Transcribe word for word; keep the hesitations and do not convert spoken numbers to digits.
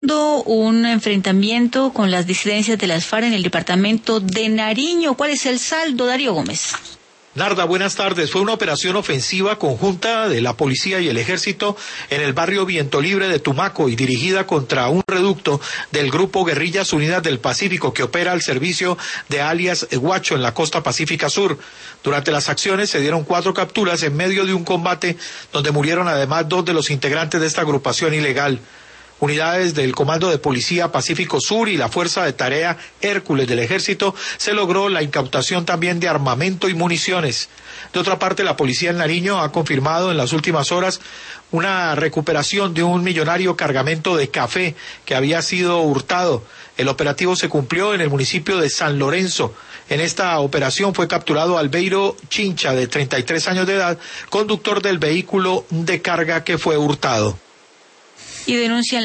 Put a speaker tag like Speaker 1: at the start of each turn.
Speaker 1: Un enfrentamiento con las disidencias de las FARC en el departamento de Nariño. ¿Cuál es el saldo, Darío Gómez?
Speaker 2: Narda, buenas tardes. Fue una operación ofensiva conjunta de la policía y el ejército en el barrio Viento Libre de Tumaco y dirigida contra un reducto del grupo Guerrillas Unidas del Pacífico que opera al servicio de alias Guacho en la costa pacífica sur. Durante las acciones se dieron cuatro capturas en medio de un combate donde murieron además dos de los integrantes de esta agrupación ilegal. Unidades del Comando de Policía Pacífico Sur y la Fuerza de Tarea Hércules del Ejército se logró la incautación también de armamento y municiones. De otra parte, la policía en Nariño ha confirmado en las últimas horas una recuperación de un millonario cargamento de café que había sido hurtado. El operativo se cumplió en el municipio de San Lorenzo. En esta operación fue capturado Albeiro Chincha, de treinta y tres años de edad, conductor del vehículo de carga que fue hurtado.
Speaker 1: Y denuncian